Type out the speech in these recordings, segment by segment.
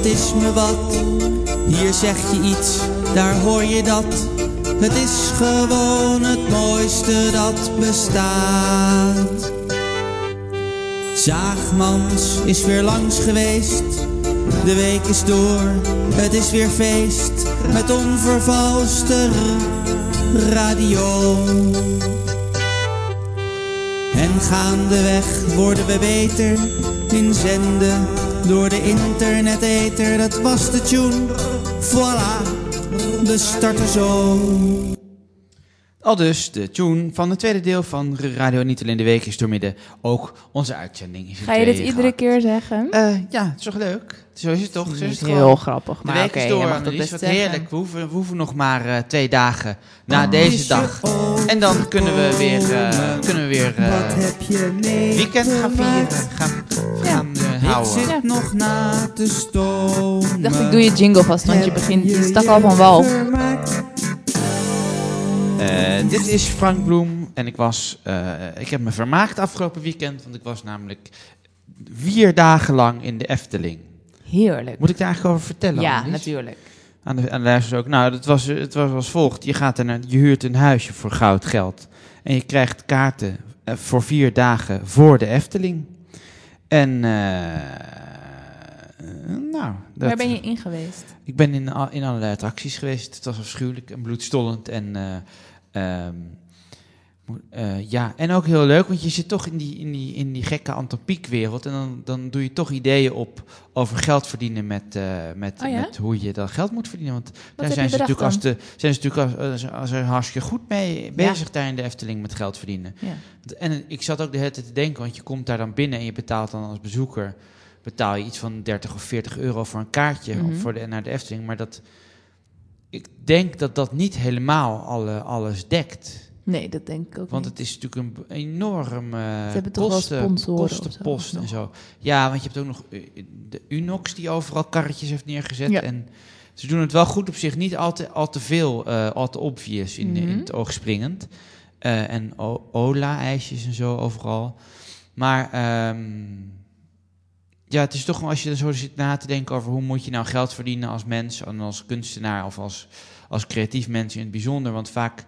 is me wat. Hier zeg je iets, daar hoor je dat. Het is gewoon het mooiste dat bestaat. Zaagmans is weer langs geweest. De week is door, het is weer feest. Met onvervalste radio. En gaandeweg worden we beter in zenden door de internetether. Dat was de tune, voilà, we starten zo. Al dus de tune van het tweede deel van Radio Niet Alleen de Week is doormidden. Ook onze uitzending is Ga je dit iedere keer zeggen? Ja, het is toch leuk? Zo is het toch? Zo is het heel gewoon. grappig. Maar de week is door, Annelies. Wat heerlijk. We hoeven nog maar 2 dagen na deze dag. En dan kunnen we weer weekend gaan vieren. Gaan houden. Ik zit nog na te stomen. Ik dacht, ik doe je jingle vast, want je begint. Je stak al van wal. Dit is Frank Bloem en ik heb me vermaakt afgelopen weekend, want ik was namelijk 4 dagen lang in de Efteling. Heerlijk. Moet ik daar eigenlijk over vertellen? Ja, Annelies? natuurlijk. Aan de luisteraars ook. Nou, het was als volgt. Je huurt een huisje voor goud geld en je krijgt kaarten voor 4 dagen voor de Efteling. En Waar ben je in geweest? Ik ben in allerlei attracties geweest. Het was afschuwelijk en bloedstollend en en ook heel leuk, want je zit toch in die gekke antropiekwereld en dan doe je toch ideeën op over geld verdienen met hoe je dat geld moet verdienen. Want daar zijn ze natuurlijk als er hartstikke goed mee bezig daar in de Efteling met geld verdienen. Ja. En ik zat ook de hele tijd te denken, want je komt daar dan binnen en je betaalt dan als bezoeker betaal je iets van 30 of 40 euro voor een kaartje naar de Efteling, maar ik denk dat niet helemaal alles dekt. Nee, dat denk ik ook Want niet. het is natuurlijk een enorm kostenpost en zo. Ja, want je hebt ook nog de Unox die overal karretjes heeft neergezet. Ja. En ze doen het wel goed op zich. Niet al te veel, al te obvious in het oog springend. En Ola-ijsjes en zo overal. Maar het is toch, als je er zo zit na te denken over hoe moet je nou geld verdienen als mens en als kunstenaar of als creatief mens in het bijzonder. Want vaak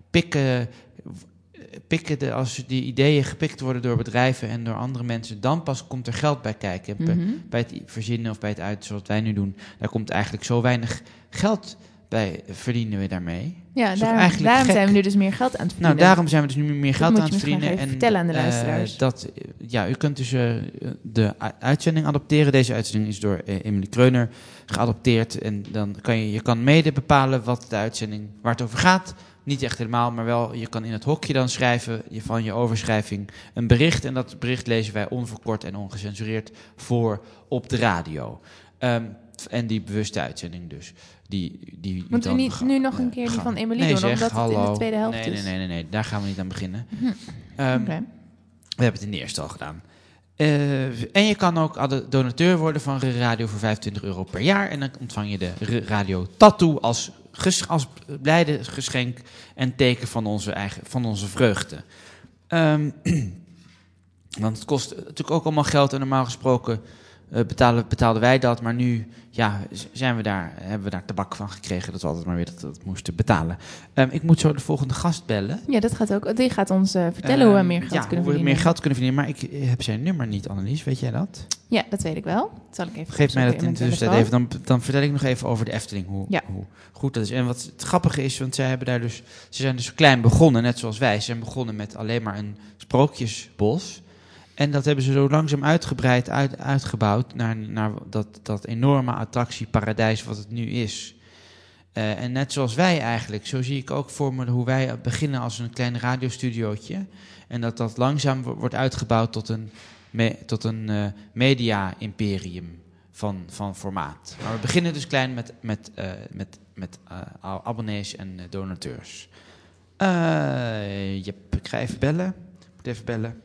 als die ideeën gepikt worden door bedrijven en door andere mensen, dan pas komt er geld bij kijken. Bij het verzinnen of bij het uit, zoals wij nu doen, daar komt eigenlijk zo weinig geld bij, verdienen we daarmee. Ja, daarom zijn we nu dus meer geld aan het verdienen. Nou, daarom zijn we dus nu meer geld aan het verdienen. En vertellen aan de luisteraars. U kunt dus de uitzending adopteren. Deze uitzending is door Emily Kreuner geadopteerd. En dan je kan mede bepalen wat de uitzending, waar het over gaat. Niet echt helemaal, maar wel, je kan in het hokje dan schrijven van je overschrijving een bericht. En dat bericht lezen wij onverkort en ongecensureerd voor op de radio. En die bewuste uitzending dus. Moeten we niet nu nog een keer die van Emily doen, omdat het in de tweede helft is? Nee, daar gaan we niet aan beginnen. Okay. We hebben het in de eerste al gedaan. En je kan ook donateur worden van Radio voor €25 per jaar. En dan ontvang je de Radio Tattoo als blijde geschenk en teken van onze vreugde. Want het kost natuurlijk ook allemaal geld en normaal gesproken betaalden wij dat, maar nu hebben we daar tabak van gekregen dat we altijd maar weer dat moesten betalen. Ik moet zo de volgende gast bellen. Ja, dat gaat ook. Die gaat ons vertellen hoe we meer geld kunnen verdienen. Hoe we meer geld kunnen verdienen, maar ik heb zijn nummer niet, Annelies. Weet jij dat? Ja, dat weet ik wel. Dat zal ik even Geef mij dat in de tussentijd even. Dan vertel ik nog even over de Efteling, hoe goed dat is. En wat het grappige is, want ze zijn dus klein begonnen, net zoals wij. Ze zijn begonnen met alleen maar een sprookjesbos. En dat hebben ze zo langzaam uitgebouwd naar dat enorme attractieparadijs wat het nu is. En net zoals wij eigenlijk, zo zie ik ook voor me hoe wij beginnen als een klein radiostudiootje. En dat langzaam wordt uitgebouwd tot een media-imperium van formaat. Maar we beginnen dus klein met abonnees en donateurs. Ik ga even bellen. Ik moet even bellen.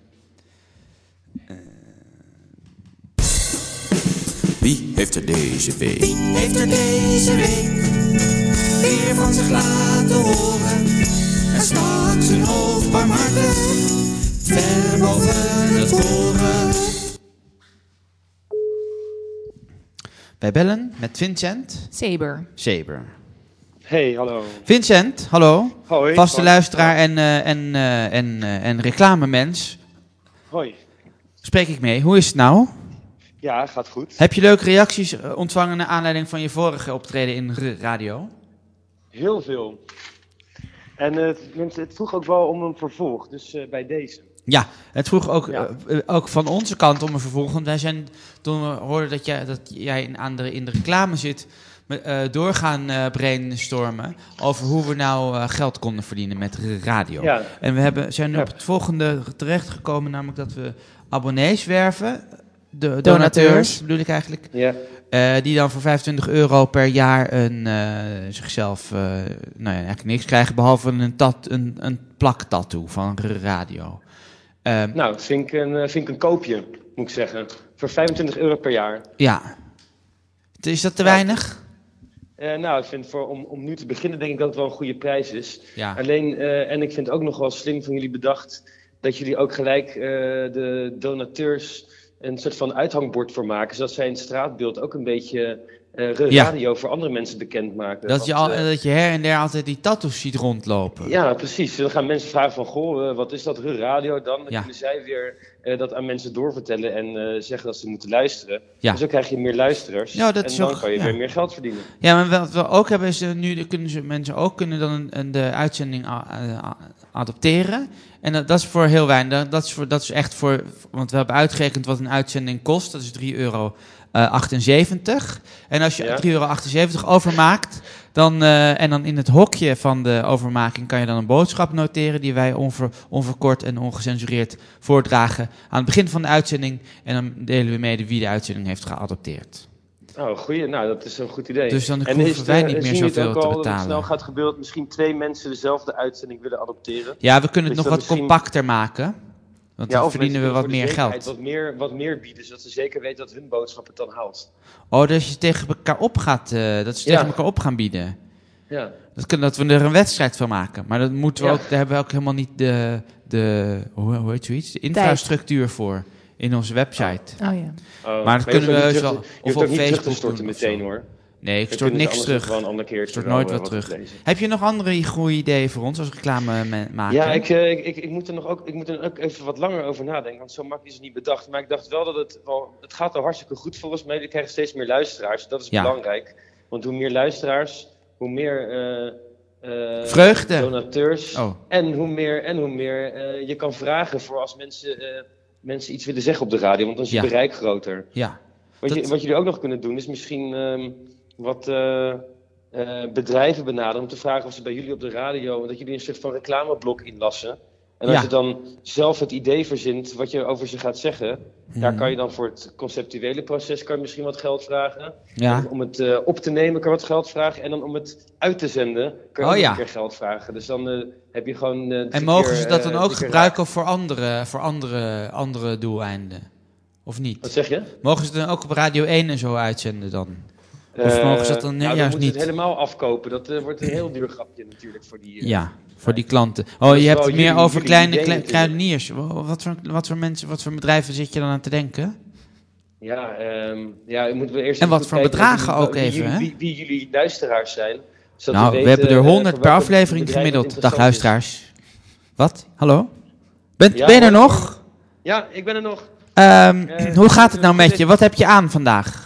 Wie heeft er deze week? Wie heeft er deze week weer van zich laten horen? En stak zijn hoofd barmhartig ver boven het koren. Wij bellen met Vincent Zeber. Hey, hallo. Vincent, hallo. Hoi. Vaste luisteraar en reclamemens. Hoi. Spreek ik mee. Hoe is het nou? Ja, gaat goed. Heb je leuke reacties ontvangen naar aanleiding van je vorige optreden in radio? Heel veel. En het vroeg ook wel om een vervolg, dus bij deze. Ja, het vroeg ook van onze kant om een vervolg. Want wij zijn, toen we hoorden dat jij in de reclame zit, doorgaan brainstormen over hoe we nou geld konden verdienen met radio. Ja. En we zijn op het volgende terechtgekomen, namelijk dat we abonnees werven, de donateurs bedoel ik eigenlijk, die dan voor €25 per jaar zichzelf eigenlijk niks krijgen, behalve een plaktattoo van radio. Vind ik een koopje, moet ik zeggen. Voor €25 per jaar. Ja. Is dat te weinig? Ik vind om nu te beginnen denk ik dat het wel een goede prijs is. Ja. Alleen, en ik vind het ook nog wel slim van jullie bedacht dat jullie ook gelijk de donateurs een soort van uithangbord voor maken. Zodat zij in het straatbeeld ook een beetje radio voor andere mensen bekendmaken. Dat je her en der altijd die tattoos ziet rondlopen. Ja, precies. Dan gaan mensen vragen van, wat is dat radio dan? Dan kunnen zij weer dat aan mensen doorvertellen en zeggen dat ze moeten luisteren. Ja. Dus dan krijg je meer luisteraars. Ja, en dan kan je weer meer geld verdienen. Ja, maar wat we ook hebben is, nu kunnen dan de uitzending adopteren. En dat is voor heel weinig. Dat is echt voor, want we hebben uitgerekend wat een uitzending kost. Dat is €3,78. En als je €3,78 overmaakt, en dan in het hokje van de overmaking kan je dan een boodschap noteren die wij onverkort en ongecensureerd voordragen aan het begin van de uitzending. En dan delen we mede wie de uitzending heeft geadopteerd. Oh, goeie. Nou, dat is een goed idee. Dus dan hoeven wij niet meer zoveel te betalen. Dat het snel gaat gebeuren dat misschien 2 mensen dezelfde uitzending willen adopteren? Ja, we kunnen het nog wat compacter maken. Want dan verdienen we wat meer geld. Wat meer bieden, zodat ze zeker weten dat hun boodschap het dan haalt. Oh, dat je tegen elkaar op gaat, dat ze tegen elkaar op gaan bieden. Ja. Dat we er een wedstrijd van maken. Maar dat moeten we ook, daar hebben we ook helemaal niet hoe heet zoiets? De infrastructuur voor in onze website. Oh ja. Maar dat kunnen we heus wel. Of op Facebook te storten meteen hoor. Nee, ik stort niks terug. Ik stort nooit wat terug. Heb je nog andere goede ideeën voor ons als reclame maken? Ja, ik moet er ook even wat langer over nadenken. Want zo makkelijk is het niet bedacht. Maar ik dacht wel dat het gaat al hartstikke goed volgens mij. We krijgen steeds meer luisteraars. Dat is belangrijk. Want hoe meer luisteraars, hoe meer vreugde, donateurs. En hoe meer je kan vragen voor als mensen iets willen zeggen op de radio. Want dan is je bereik groter. Ja. Wat jullie ook nog kunnen doen is misschien wat bedrijven benaderen om te vragen of ze bij jullie op de radio, dat jullie een soort van reclameblok inlassen. En als je dan zelf het idee verzint wat je over ze gaat zeggen, daar kan je dan voor het conceptuele proces kan je misschien wat geld vragen. Ja. Om het op te nemen kan je wat geld vragen. En dan om het uit te zenden kan je ook een keer geld vragen. Dus dan heb je gewoon... en mogen ze dat dan ook gebruiken voor andere doeleinden? Of niet? Wat zeg je? Mogen ze dan ook op Radio 1 en zo uitzenden dan? Of mogen ze dat dan juist niet? Dan moeten ze het helemaal afkopen. Dat wordt een heel duur grapje natuurlijk voor die... voor die klanten. Je hebt het meer over kleine kruideniers. Wat voor bedrijven zit je dan aan te denken? Moeten we eerst... En wat voor bedragen ook even, hè? Wie jullie luisteraars zijn. We hebben er 100 per aflevering gemiddeld. Dag luisteraars. Wat? Hallo? Ben je er nog? Ja, ik ben er nog. Hoe gaat het nou met je? Wat heb je aan vandaag?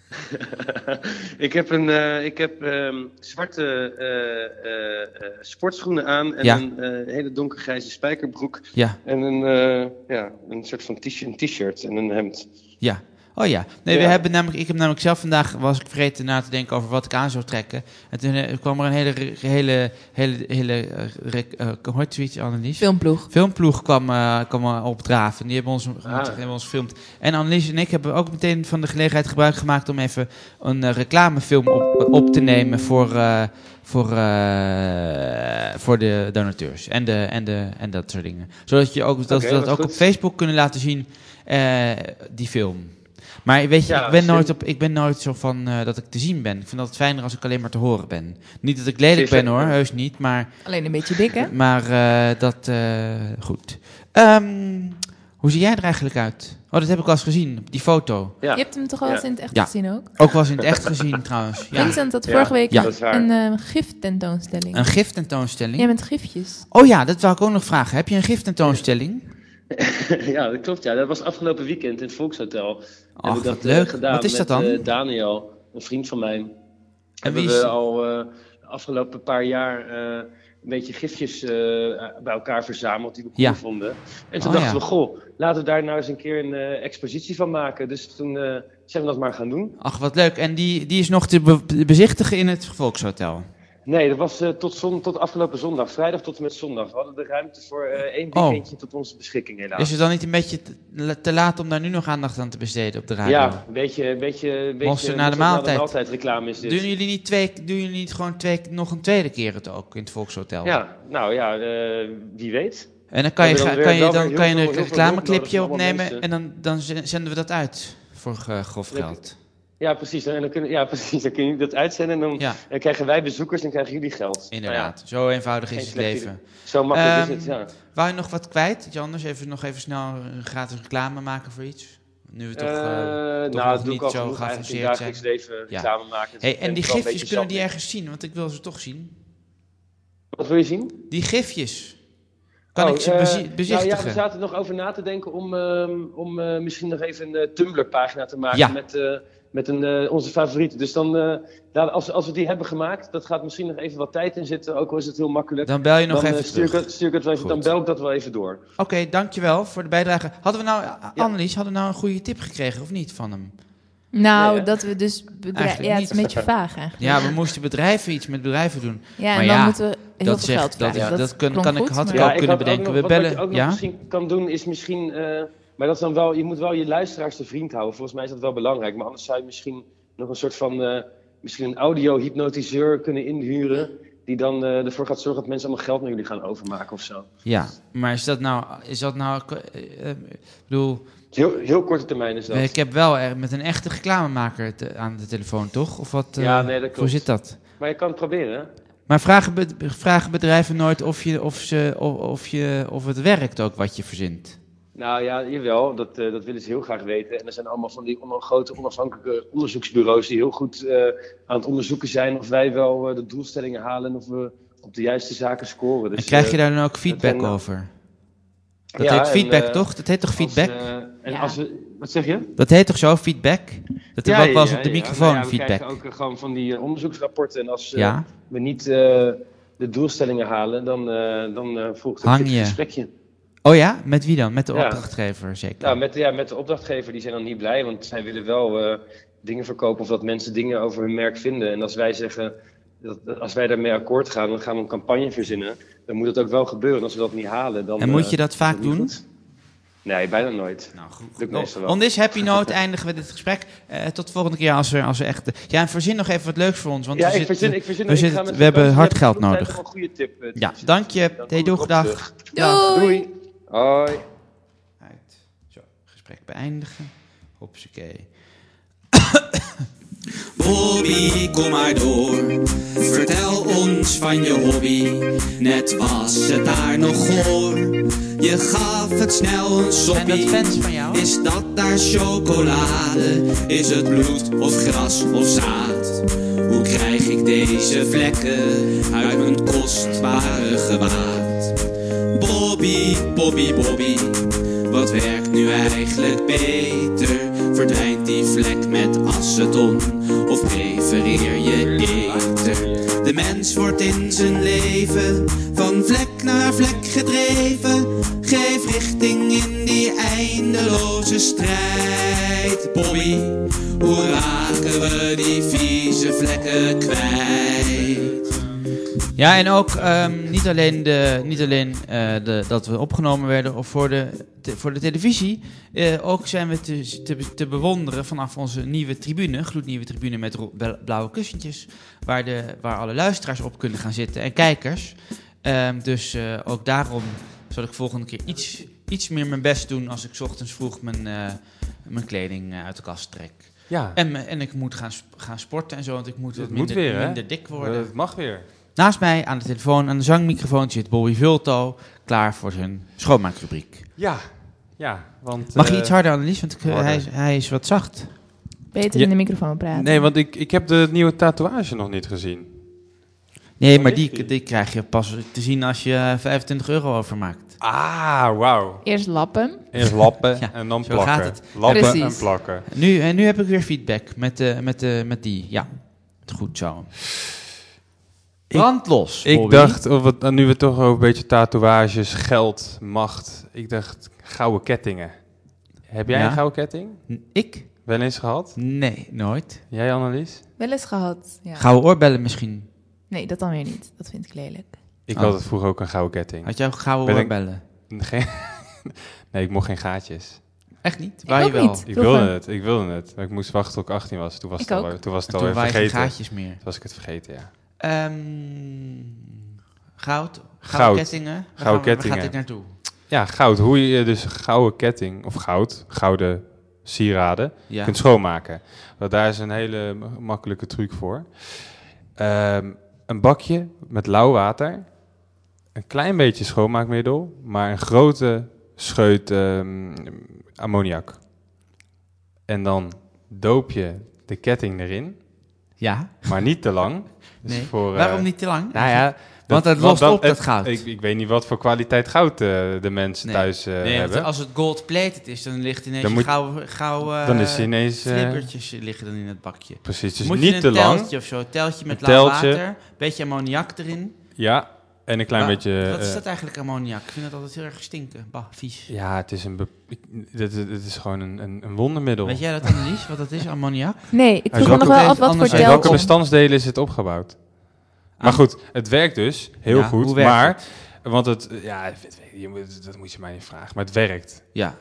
Ik heb zwarte sportschoenen aan en een hele donkergrijze spijkerbroek. Ja. En een soort van t-shirt en een hemd. Ja. Oh ja. Nee, ik heb namelijk zelf vandaag, was ik vergeten na te denken over wat ik aan zou trekken. En toen kwam er een hele hoe heet zoiets, Annelies? Filmploeg kwam opdraven. Die hebben ons gefilmd. En Annelies en ik hebben ook meteen van de gelegenheid gebruik gemaakt om even een reclamefilm op te nemen voor de donateurs en dat soort dingen. Zodat je ook, dat we dat ook op Facebook kunnen laten zien, die film. Maar weet je, ik ben nooit zo van dat ik te zien ben. Ik vind het fijner als ik alleen maar te horen ben. Niet dat ik lelijk ben hoor, heus niet, maar... Alleen een beetje dik, hè? Maar goed. Hoe zie jij er eigenlijk uit? Oh, dat heb ik al eens gezien, die foto. Ja. Je hebt hem toch wel eens in het echt gezien ook? Ook wel eens in het echt gezien trouwens. Ja. Vincent had vorige week een giftentoonstelling. Een giftentoonstelling? Ja, met gifjes. Oh ja, dat wou ik ook nog vragen. Heb je een giftentoonstelling? Ja, dat klopt. Ja. Dat was afgelopen weekend in het Volkshotel. Ach, wat leuk. Gedaan. Wat is dat dan? Daniel, een vriend van mij. Hebben we al de afgelopen paar jaar een beetje gifjes bij elkaar verzameld die we cool vonden. En toen dachten we, goh, laten we daar nou eens een keer een expositie van maken. Dus toen zijn we dat maar gaan doen. Ach, wat leuk. En die is nog te bezichtigen in het Volkshotel? Nee, dat was tot afgelopen zondag. Vrijdag tot en met zondag. We hadden de ruimte voor 1 weekendje tot onze beschikking helaas. Is het dan niet een beetje te laat om daar nu nog aandacht aan te besteden op de radio? Ja, een beetje na de maaltijd reclame is dit. Doen jullie niet gewoon nog een tweede keer het ook in het Volkshotel? Ja, nou ja, wie weet. En dan kan je een reclameclipje opnemen en dan zenden we dat uit voor grof geld. Ja, precies. Dan kun je dat uitzenden en dan krijgen wij bezoekers en krijgen jullie geld. Inderdaad, zo eenvoudig is het leven. Zo makkelijk is het, ja. Wou je nog wat kwijt, Janders? Nog even snel een gratis reclame maken voor iets? Nu we toch nog niet zo geavanceerd zijn. Leven reclame maken. Hey, en die gifjes, kunnen die ergens zien? Want ik wil ze toch zien. Wat wil je zien? Die gifjes. Kan ik ze bezichtigen? Nou ja, we zaten er nog over na te denken om misschien nog even een Tumblr-pagina te maken met onze favorieten. Dus dan, als we die hebben gemaakt, dat gaat misschien nog even wat tijd in zitten, ook al is het heel makkelijk. Dan bel je nog even terug. Dan bel ik dat wel even door. Oké, dankjewel voor de bijdrage. Annelies, hadden we nou een goede tip gekregen of niet van hem? Nou, dat we dus het is een beetje vaag eigenlijk. Ja, we moesten iets met bedrijven doen. Ja, en dan moeten we heel veel geld vragen. Dat had ik ook kunnen bedenken. We bellen. Wat je ook misschien kan doen is misschien... maar dat is dan wel, je moet wel je luisteraars te vriend houden. Volgens mij is dat wel belangrijk. Maar anders zou je misschien nog een soort van... misschien een audio-hypnotiseur kunnen inhuren... die dan ervoor gaat zorgen dat mensen allemaal geld naar jullie gaan overmaken of zo. Ja, maar is dat nou... ik bedoel... Heel korte termijn is dat. Ik heb wel met een echte reclamemaker aan de telefoon, toch? Of wat? Ja, nee, dat klopt. Hoe zit dat? Maar je kan het proberen, hè? Maar vragen bedrijven nooit of het werkt ook wat je verzint? Nou ja, jawel. Dat willen ze heel graag weten. En er zijn allemaal van die grote onafhankelijke onderzoeksbureaus die heel goed aan het onderzoeken zijn of wij wel de doelstellingen halen en of we op de juiste zaken scoren. Dus, en krijg je daar dan ook feedback over? Dat heet feedback, toch? Dat heet toch feedback? Wat zeg je? Dat heet toch zo, feedback? Dat hebben we ook wel eens op de microfoon, feedback. We krijgen ook gewoon van die onderzoeksrapporten. En als we niet de doelstellingen halen, dan volgt een gesprekje. Oh ja? Met wie dan? Met de opdrachtgever zeker? Nou, met de opdrachtgever. Die zijn dan niet blij, want zij willen wel dingen verkopen of dat mensen dingen over hun merk vinden. En als wij zeggen... Als wij daarmee akkoord gaan, dan gaan we een campagne verzinnen. Dan moet het ook wel gebeuren. En als we dat niet halen, dan... En moet je dat vaak doen? Goed. Nee, bijna nooit. Nou, goed. On this happy note eindigen we dit gesprek. Tot de volgende keer als er echt... Ja, en verzin nog even wat leuks voor ons. Want we hebben hard geld nodig. Een goede tip. Ja, dank je. Hey, doeg, dag. Doei. Hoi. Zo, gesprek beëindigen. Hopsakee. Bobby, kom maar door. Vertel ons van je hobby. Net was het daar nog goor. Je gaf het snel een soppie. En dat fans van jou? Is dat daar chocolade? Is het bloed of gras of zaad? Hoe krijg ik deze vlekken uit mijn kostbare gewaad? Bobby, Bobby, Bobby. Wat werkt nu eigenlijk beter? Verdwijnt die vlek met aceton? Of prefereer je ether? De mens wordt in zijn leven van vlek naar vlek gedreven. Geef richting in die eindeloze strijd. Bobby, hoe raken we die vieze vlekken kwijt? Ja, en ook niet alleen dat we opgenomen werden of voor de televisie. Ook zijn we te bewonderen vanaf onze nieuwe tribune, gloednieuwe tribune met blauwe kussentjes, waar alle luisteraars op kunnen gaan zitten en kijkers. Dus ook daarom zal ik volgende keer iets meer mijn best doen als ik 's ochtends vroeg mijn kleding uit de kast trek. Ja. En ik moet gaan sporten en zo, want ik moet wat minder dik worden. Het mag weer. Naast mij aan de telefoon, aan de zangmicrofoon zit Bobby Vulto, klaar voor zijn schoonmaakrubriek. Ja, Ja, want... Mag je iets harder, Annelies? Want hij is wat zacht. Beter in de microfoon praten. Nee, want ik heb de nieuwe tatoeage nog niet gezien. Nee, maar die krijg je pas te zien als je €25 overmaakt. Ah, wauw. Eerst lappen. En dan plakken. Gaat het. Lappen Precies. en plakken. Nu heb ik weer feedback met die. Ja, goed zo. Brandlos. Ik dacht, nu we toch over een beetje tatoeages, geld, macht. Ik dacht, gouden kettingen. Heb jij een gouden ketting? Ik? Wel eens gehad? Nee, nooit. Jij, Annelies? Wel eens gehad, ja. Gouden oorbellen misschien? Nee, dat dan weer niet. Dat vind ik lelijk. Ik had het vroeger ook een gouden ketting. Had jij ook gouden oorbellen? Nee, ik mocht geen gaatjes. Echt niet? Waar je wel? Niet. Ik wilde het. Maar ik moest wachten tot ik 18 was. Toen was het alweer vergeten. Geen gaatjes meer. Toen was ik het vergeten, ja. Gouden kettingen. Waar gaat dit naartoe? Ja, goud. Hoe je dus gouden ketting of gouden sieraden kunt schoonmaken. Want daar is een hele makkelijke truc voor. Een bakje met lauw water, een klein beetje schoonmaakmiddel, maar een grote scheut ammoniak. En dan doop je de ketting erin. Ja. Maar niet te lang. Dus nee. Waarom niet te lang? Nou ja, want het lost op dat goud. Ik weet niet wat voor kwaliteit goud de mensen thuis hebben. Als het gold-plated is, dan ligt ineens gouden dan is ineens flippertjes liggen dan in het bakje. Precies, dus moet niet te lang. Teltje of zo, teltje met lauw water, beetje ammoniak erin. Ja, en een klein beetje... Wat is dat eigenlijk, ammoniak? Ik vind dat altijd heel erg stinken. Bah, vies. Ja, het is het is gewoon een wondermiddel. Weet jij dat, Annelies, wat dat is, ammoniak? Nee, ik vroeg me nog wel af wat voor teltje. Welke bestandsdelen is het opgebouwd? Maar goed, het werkt dus heel goed. Hoe werkt het? Want dat moet je mij niet vragen. Maar het werkt. Ja.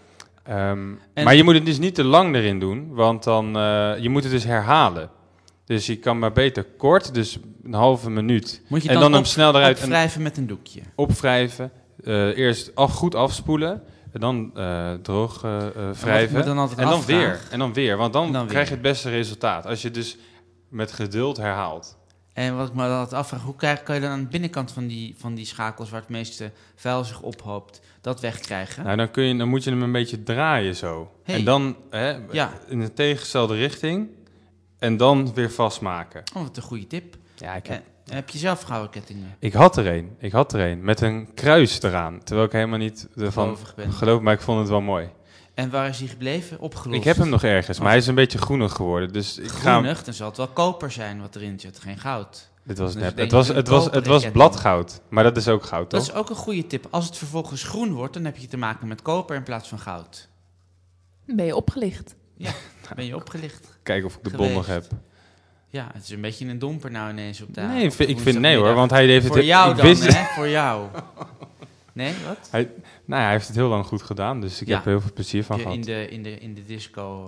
Maar je moet het dus niet te lang erin doen, want dan je moet het dus herhalen. Dus je kan maar beter kort, dus een halve minuut. Moet je en dan hem snel eruit opwrijven met een doekje. Opwrijven. Eerst goed afspoelen. En dan droog wrijven. En dan weer. Want dan krijg je het beste resultaat. Als je dus met geduld herhaalt. En wat ik me altijd afvraag, hoe kan je dan aan de binnenkant van die schakels, waar het meeste vuil zich ophoopt, dat wegkrijgen? Nou, dan moet je hem een beetje draaien zo. Hey. En dan in de tegengestelde richting. En dan weer vastmaken. Oh, wat een goede tip. Ja, heb je zelf gouden kettingen? Ik had er een. Met een kruis eraan. Terwijl ik helemaal niet ervan geloof, maar ik vond het wel mooi. En waar is hij gebleven? Opgelost? Ik heb hem nog ergens, maar hij is een beetje groenig geworden. Dus groenig? Dan zal het wel koper zijn wat erin zit, geen goud. Dit was nep. Het was bladgoud, maar dat is ook goud, toch? Dat is ook een goede tip. Als het vervolgens groen wordt, dan heb je te maken met koper in plaats van goud. Ben je opgelicht? Ja, ben je opgelicht. Kijk of ik de bon nog heb. Ja, het is een beetje een domper nou ineens op de Nee, ik vind nee hoor, want hij heeft het... Voor jou dan, hè? Voor jou. Nee, wat? Hij heeft het heel lang goed gedaan, dus ik heb er heel veel plezier van gehad. In de disco...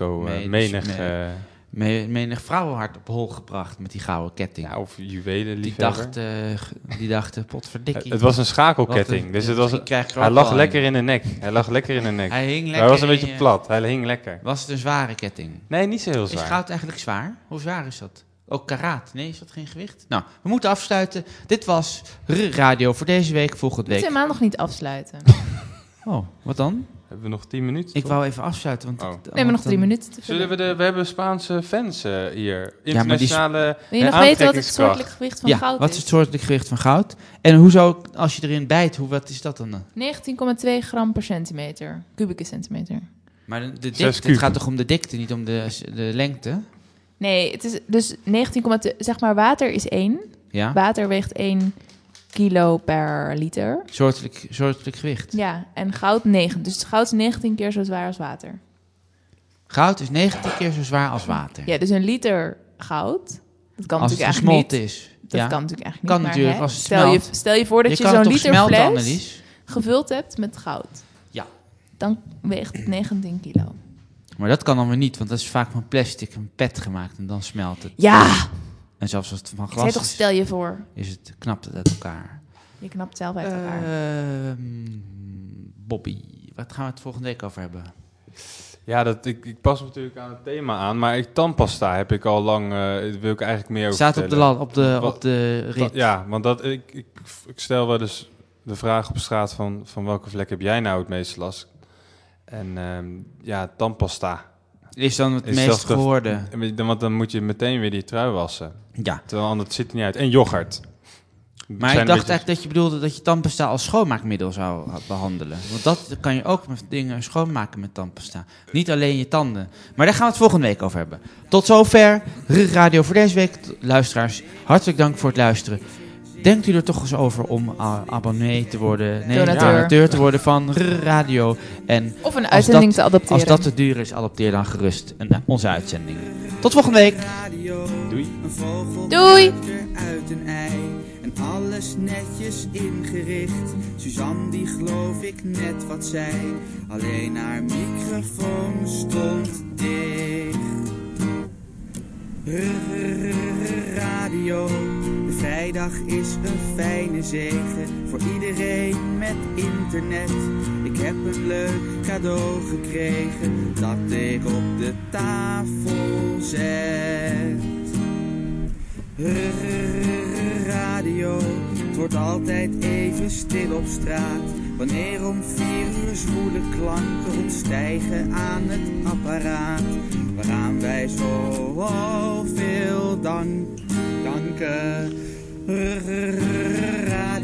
menig vrouwenhart op hol gebracht met die gouden ketting. Ja, of juwelenliefhebber. Die dachten, potverdikkie. Het was een schakelketting, dus hij lag lekker in de nek. Hij hing lekker. Hij was een beetje plat, hij hing lekker. Was het een zware ketting? Nee, niet zo heel zwaar. Is goud eigenlijk zwaar? Hoe zwaar is dat? Ook karaat? Nee, is dat geen gewicht? Nou, we moeten afsluiten. Dit was Radio voor deze week. Volgende week. We moeten helemaal nog niet afsluiten. Oh, wat dan? Hebben we nog 10 minuten? Ik wou even afsluiten. Want we hebben nog 3 minuten te vullen. We hebben Spaanse fans hier. Internationale wil je nog weten wat het soortelijk gewicht van goud is? Wat is het soortelijk gewicht van goud? En hoe zou, als je erin bijt, wat is dat dan? 19,2 gram per centimeter. Kubieke centimeter. Maar de dikte, het gaat toch om de dikte, niet om de lengte? Nee, het is dus 19,2... Zeg maar, water is 1. Ja. Water weegt 1 kilo per liter. Soortelijk gewicht. Ja, en goud 9. Dus goud is 19 keer zo zwaar als water. Goud is 19 keer zo zwaar als water. Ja, dus een liter goud, dat kan als natuurlijk eigenlijk niet. Is. Dat kan natuurlijk eigenlijk niet. Natuurlijk, maar, als het smelt. Stel je voor dat je zo'n liter fles gevuld hebt met goud. Ja. Dan weegt het 19 kilo. Maar dat kan dan weer niet, want dat is vaak van plastic en pet gemaakt en dan smelt het. Ja! En zelfs als het van glas is, toch, stel je voor. Knapt het uit elkaar. Je knapt zelf uit elkaar. Bobby, wat gaan we het volgende week over hebben? Ja, ik pas natuurlijk aan het thema aan, maar tandpasta heb ik al lang, wil ik eigenlijk meer over staat vertellen. op de rit. Ja, want ik stel wel eens de vraag op straat van welke vlek heb jij nou het meeste last? En tandpasta. Is dan het meest gehoorde. Want dan moet je meteen weer die trui wassen. Ja. Terwijl anders zit er niet uit. En yoghurt. Maar ik dacht eigenlijk dat je bedoelde dat je tandpasta als schoonmaakmiddel zou behandelen. Want dat kan je ook met dingen schoonmaken met tandpasta. Niet alleen je tanden. Maar daar gaan we het volgende week over hebben. Tot zover Radio voor deze week. Luisteraars, hartelijk dank voor het luisteren. Denkt u er toch eens over om abonnee te worden? Nee, donateur te worden van Radio. En of een uitzending te adopteren. Als dat te duur is, adopteer dan gerust onze uitzending. Tot volgende week. Doei. Doei. Uit een ei en alles netjes ingericht. Suzanne die geloof ik net wat zei. Alleen haar microfoon stond dicht. Radio. De vrijdag is een fijne zegen voor iedereen met internet. Ik heb een leuk cadeau gekregen dat ik op de tafel zet. Radio, het wordt altijd even stil op straat. Wanneer om 4 uur zwoele klanken ontstijgen aan het apparaat. Waaraan wij zo veel danken. Radio.